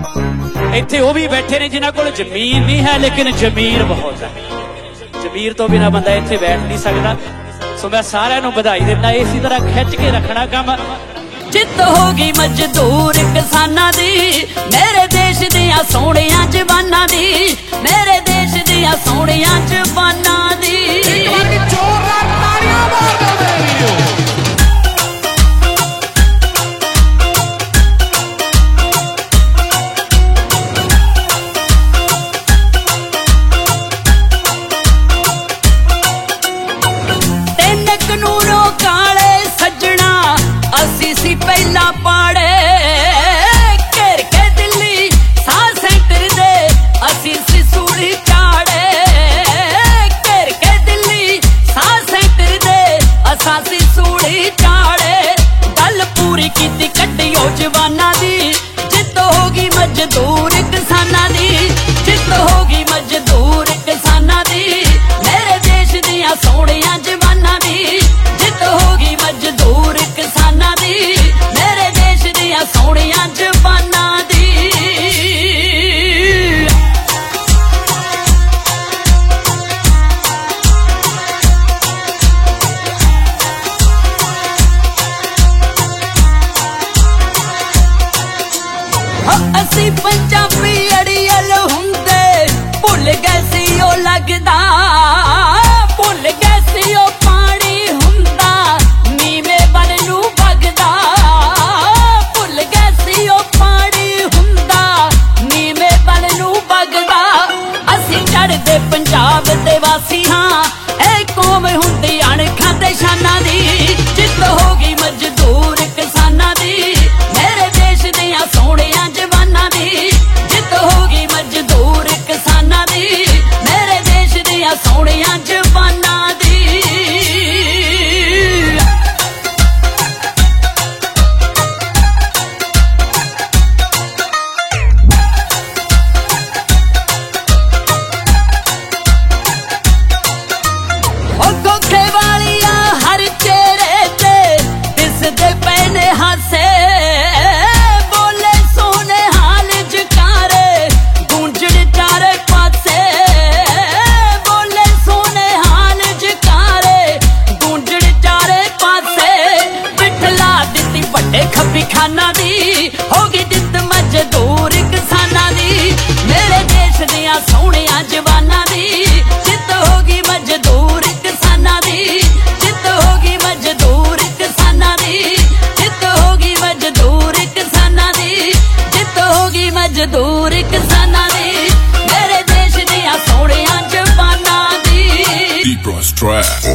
ਇੱਥੇ ਉਹ ਵੀ ਬੈਠੇ ਨੇ ਜਿਨ੍ਹਾਂ ਕੋਲ ਜ਼ਮੀਨ ਨਹੀਂ ਹੈ ਲੇਕਿਨ ਜ਼ਮੀਰ ਬਹੁਤ ਹੈ। ਜ਼ਮੀਰ ਤੋਂ ਬਿਨਾਂ ਬੰਦਾ ਇੱਥੇ ਬੈਠ ਨਹੀਂ ਸਕਦਾ। ਸੋ ਮੈਂ ਸਾਰਿਆਂ ਨੂੰ ਵਧਾਈ ਦਿੰਦਾ। ਇਸੇ ਤਰ੍ਹਾਂ ਖਿੱਚ ਕੇ ਰੱਖਣਾ ਕੰਮ। ਜਿੱਤ ਹੋ ਗਈ ਮਜ਼ਦੂਰ ਕਿਸਾਨਾਂ ਦੀ, ਮੇਰੇ ਦੇਸ਼ ਦੀਆਂ ਸੋਹਣੀਆਂ ਜਵਾਨਾਂ ਦੀ, ਮੇਰੇ ਦੇਸ਼ ਦੀਆਂ ਸੋਹਣੀਆਂ ਜਵਾਨਾਂ ਦੀ। ਅਸੀਂ ਸੀ ਪਹਿਲਾਂ ਪਾੜੇ ਘੇਰ ਕੇ ਦਿੱਲੀ ਸਾਹ ਸੈਂਟਰ ਦੇ, ਅਸੀਂ ਸੀ ਸੂਲੀ ਚਾੜੇ ਘੇਰ ਕੇ ਦਿੱਲੀ ਸਾਹ ਸੈਂਟਰ ਦੇ, ਅਸਾਂ ਸੀ ਸੂਲੀ ਚਾੜੇ। ਗੱਲ ਪੂਰੀ ਕੀਤੀ ਕੱਢਿਓ ਜਵਾਨਾਂ ਦੀ, ਜਿੱਤ ਹੋ ਗਈ ਮਜ਼ਦੂਰ ਕਿਸਾਨਾਂ ਦੀ, ਜਿੱਤ ਹੋ ਗਈ ਮਜ਼ਦੂਰ ਕਿਸਾਨਾਂ ਦੀ, ਮੇਰੇ ਦੇਸ਼ ਦੀਆਂ ਸੋਹਣੀਆਂ ਜਵਾਨਾਂ ਦੀ, ਜਿੱਤ ਹੋ ਗਈ ਮਜ਼ਦੂਰ ਕਿਸਾਨਾਂ ਦੀ, ਮੇਰੇ ਦੇਸ਼ ਦੀਆਂ ਸੋਹਣੀਆਂ ਜਵਾਨਾਂ ਦੀ। ਅਸੀਂ ਪੰਜਾਬੀ ਅੜੀਅਲ ਹੁੰਦੇ, ਭੁੱਲ ਗਏ ਸੀ ਉਹ ਲੱਗਦਾ, ਭੁੱਲ ਗਏ ਸੀ ਉਹ ਪਾਣੀ ਹੁੰਦਾ ਨੀਵੇਂ ਵੱਲ ਨੂੰ ਵਗਦਾ, ਭੁੱਲ ਗਏ ਸੀ ਉਹ ਪਾਣੀ ਹੁੰਦਾ ਨੀਵੇਂ ਵੱਲ ਨੂੰ ਵਗਦਾ। ਅਸੀਂ ਚੜ੍ਹਦੇ ਪੰਜਾਬ ਦੇ ਵਾਸੀ ਹਾਂ, ਇਹ ਕੌਮ ਹੁੰਦੀ ਅਣਖਾਂ ਤੇ ਸ਼ਾਨਾਂ ਦੀ, ਜਿੱਤ ਹੋ ਗਈ ਮਜ਼ਦੂਰ ਕਿਸਾਨਾਂ ਦੀ, ਮੇਰੇ ਦੇਸ਼ ਦੀਆਂ ਸੋਹਣੀਆਂ ਜਵਾਨਾਂ ਦੀ, ਜਿੱਤ ਹੋ ਗਈ ਮਜ਼ਦੂਰ ਕਿਸਾਨਾਂ ਦੀ, ਮੇਰੇ ਦੇਸ਼ ਦੀਆਂ ਸੋਹਣੀਆਂ ਜਵਾਨਾਂ ਦੀ। ਗੋਖੇ ਵਾਲੀਆਂ ਹਰ ਚਿਹਰੇ ਤੇ ਦਿਸਦੇ ਪਏ ਨੇ ਹਾਸੇ, ਬੋਲੇ ਸੋਹਣੇ ਹਾਲ ਜਕਾਰੇ ਗੂੰਜਣ ਚਾਰੇ ਪਾਸੇ, ਬੋਲੇ ਸੋਹਣੇ ਹਾਲ ਜਕਾਰੇ ਗੂੰਜਣ ਚਾਰੇ ਪਾਸੇ। ਬਿਠਲਾ ਦਿੱਤੀ ਵੱਡੇ ਖੱਬੀ ਖਾਨਾਂ ਦੀ, ਹੋ ਗਈ ਜਿੱਤ ਮਜ਼ਦੂਰ ਕਿਸਾਨਾਂ ਦੀ, ਮੇਰੇ ਦੇਸ਼ ਦੀਆਂ ਸੋਹਣੀਆਂ ਜਵਾਨਾਂ ਦੀ, ਜਿੱਤ ਹੋ ਗਈ ਮਜ਼ਦੂਰ ਕਿਸਾਨਾਂ ਦੀ, ਜਿੱਤ ਹੋ ਗਈ ਮਜ਼ਦੂਰ ਕਿਸਾਨਾਂ ਦੀ, ਜਿੱਤ ਹੋ ਗਈ ਮਜ਼ਦੂਰ ਕਿਸਾਨਾਂ ਦੀ, ਜਿੱਤ ਹੋ ਗਈ ਮਜ਼ਦੂਰ ਕਿਸਾਨਾਂ ਦੀ, ਮੇਰੇ ਦੇਸ਼ ਦੀਆਂ ਸੋਹਣੀਆਂ ਜਵਾਨਾਂ ਦੀ। Deep Trap